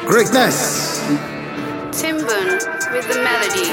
Greatness. Timbun with the melody.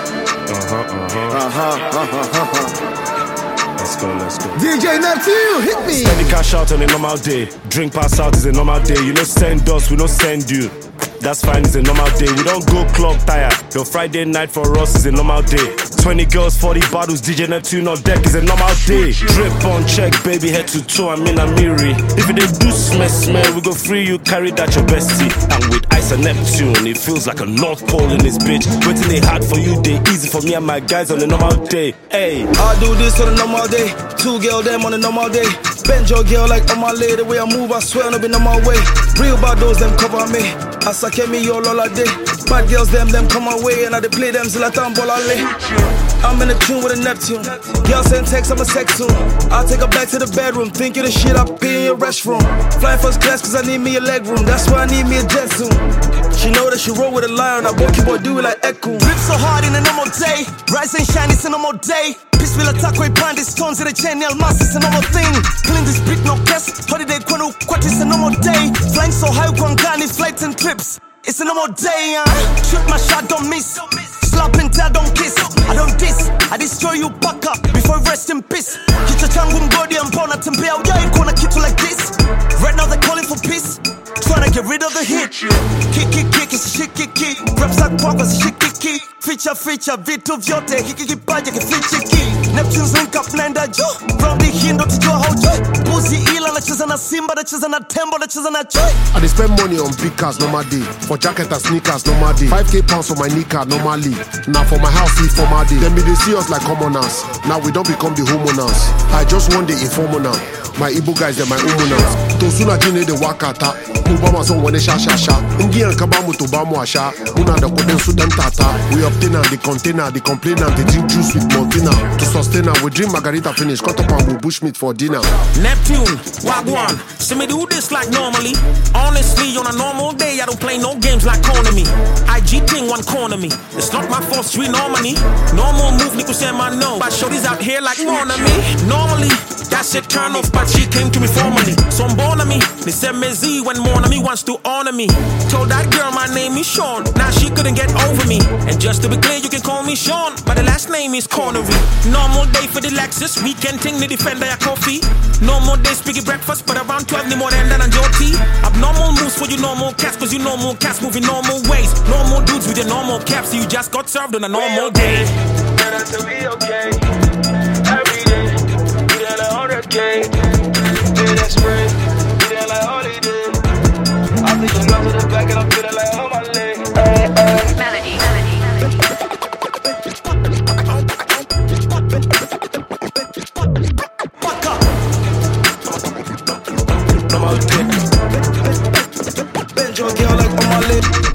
Let's go. DJ Neptune, hit me. Spend the cash out on a normal day. Drink pass out is a normal day. You know send us, we don't send you. That's fine, it's a normal day. We don't go club tired. Your Friday night for us is a normal day. 20 girls, 40 bottles, DJ Neptune on deck is a normal day. Drip on check, baby, head to toe, I'm in a mirror. If you did do smell, we go free you, carry that your bestie. And with Ice and Neptune, it feels like a North Pole in this bitch. Waiting they hard for you, they easy for me and my guys on a normal day. Hey, I do this on a normal day. 2 girl them on a normal day. Bend your girl like on my lady. The way I move, I swear I've been on my way. Real bad those them cover me. I suck me all day. Bad girls them come my way. And I play them till I tumble all day. I'm in a tune with a Neptune. Girl send text, I'm a sex soon. I'll take her back to the bedroom. Think of the shit I pee in your restroom. Flying first class cause I need me a leg room. That's why I need me a jet soon. She know that she roll with a lion. I boy keyboard do it like echo. Rip so hard in a normal day. Rise and shine, it's a normal day. Peace will attack with bandits, stones in the chain, nail mass, it's a normal thing. Clean this brick, no guess. Holiday, kwanu, kwat, it's a normal day. Flying so high, kwangani, flights and trips. It's a normal day, Shoot my shot, don't miss. Slap and tell, don't kiss. I don't diss, I destroy you, back up before rest in peace. Hit your tongue, body and bone at tempe. Yeah, you gonna keep you like this. Right now they're calling for peace. Trying to get rid of the hit. Kick, it's a shit, kick. Raps like progress, shit, kick. Feature, vitu vyote. Kick, paja, kick. Neptune's link up, blender, jo. Round the hindo to your how joy. Pussy ila, nacheza na Simba, nacheza na Tembo, nacheza na Joy. I dey spend money on big cars, normal day. For jacket and sneakers, normal day. 5K pounds on my kneecap, normally. Now for my house, eat for my day. Then they see us like commoners. Now we don't become the homeowners. I just want the informer now. My Igbo guys, they're my homeowners. Tosuna jine de wakata. Mubama son wane sha. Ungi and kabamu to bamu asha. Una da koden sudan tata. We obtain the container, the complainer, the drink juice with Montina. To sustain her, we drink margarita finish. Cut up and we bushmeat for dinner. Neptune, Wagwan. See me do this like normally. Honestly, on a normal day, I don't play no games like Konami. IG ting one corner me. It's not my fault, street normally. Normal move, Nico say my no. But shorties out here like more than me. Normally, that shit turn off, but she came to me formally. So I'm born on me. They said me Z when more than me wants to honor me. Told that girl my name is Sean. Now she couldn't get over me. And just to be clear, you can call me Sean, but the last name is Connery. Normal day for the Lexus. Weekend thing, the defender ya coffee. Normal day, speaking breakfast, but around 12 ni more than your tea. Abnormal moves for you normal cats, cause you normal cats moving normal ways. Normal dudes with your normal caps, so you just got served on a normal day. Better to be okay. Every day, we done like 100K. Yeah, that's spring. We done like holiday. I think you love to the back and I'm feeling like on my leg. Melody. Bend your girl like on my lip.